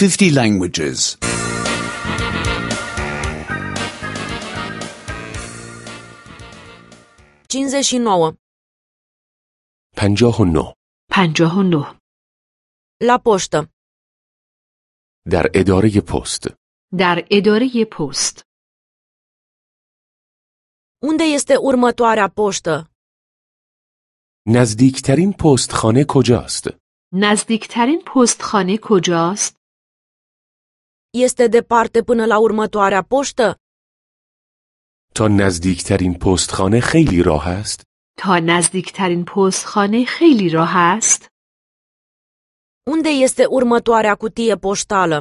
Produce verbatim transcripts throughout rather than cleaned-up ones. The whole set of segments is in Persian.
fifty languages. cincizeci și nouă. پنجاه و نه. پنجاه و نه. La poștă. در اداره پست. در اداره پست. Unde este următoarea poștă? نزدیکترین پستخانه کجاست؟ نزدیکترین پستخانه کجاست؟ Este departe până la următoarea poștă? تا نزدیکترین پستخانه خیلی راه است؟ تا نزدیکترین پستخانه خیلی راه است؟ Unde este următoarea cutie poștală?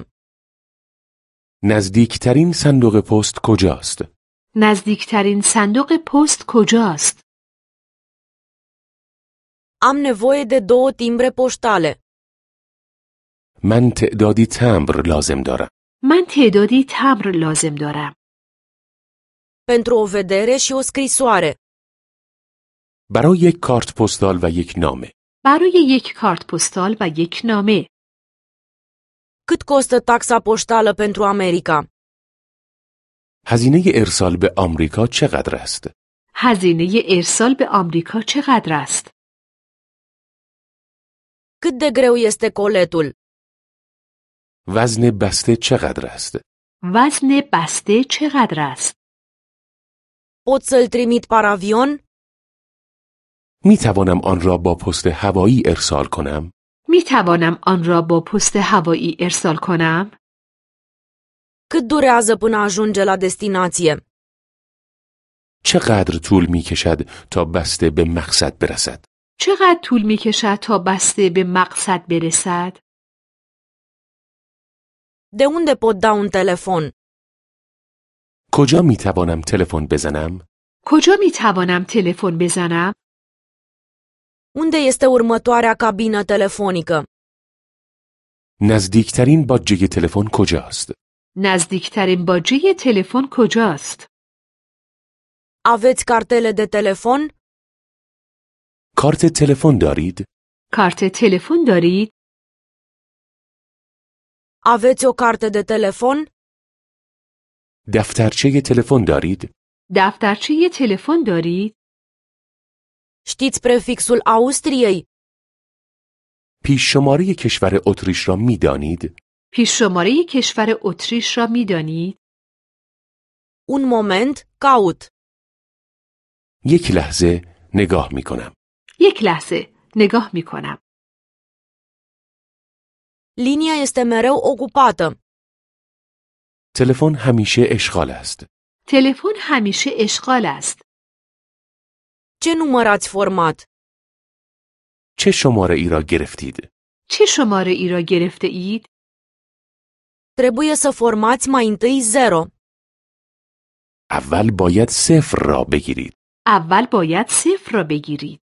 نزدیکترین صندوق پست کجاست؟ نزدیکترین صندوق پست کجاست؟ Am nevoie de două timbre poștale. من تعدادی تمبر لازم دارم. من تعدادی تمبر لازم دارم. Pentru o vedere și o scrisoare. برای یک کارت پستال و یک نامه. برای یک کارت پستال و یک نامه. Cât costă taxa poștală pentru America? هزینه ارسال به آمریکا چقدر است؟ هزینه ارسال به آمریکا چقدر است؟ Cât de greu este coletul? وزن بسته چقدر است؟ وزن بسته چقدر است؟ Pot să-l trimit paravion? می توانم آن را با پست هوایی ارسال کنم؟ می توانم آن را با پست هوایی ارسال کنم؟ Cât durează până ajunge la destinație? چقدر طول می کشد تا بسته به مقصد برسد؟ چقدر طول می کشد تا بسته به مقصد برسد؟ De unde pot da un telefon? کجا می توانم تلفن بزنم؟ کجا می توانم تلفن بزنم؟ Unde este următoarea cabină telefonică? نزدیکترین باجه تلفن کجاست؟ نزدیکترین باجه تلفن کجاست؟ Aveți cartele de telefon? کارت تلفن دارید؟ کارت تلفن دارید؟ Aveți o carte de telefon? دفترچه تلفن دارید؟ دفترچه تلفن دارید؟ Știți prefixul Austriei? پیش شماره کشور اتریش را می دانید؟ پیش شماره کشور اتریش را می دانید؟ Un moment, caut. یک لحظه نگاه می کنم. یک لحظه نگاه می کنم. Linia este mereu ocupată. تلفن همیشه اشغال است. تلفن همیشه اشغال است. Ce număr ați format? چه شماره ای را گرفتید؟ چه شماره ای را گرفته اید؟ Trebuie să formați mai întâi zero. اول باید صفر را بگیرید. اول باید صفر را بگیرید.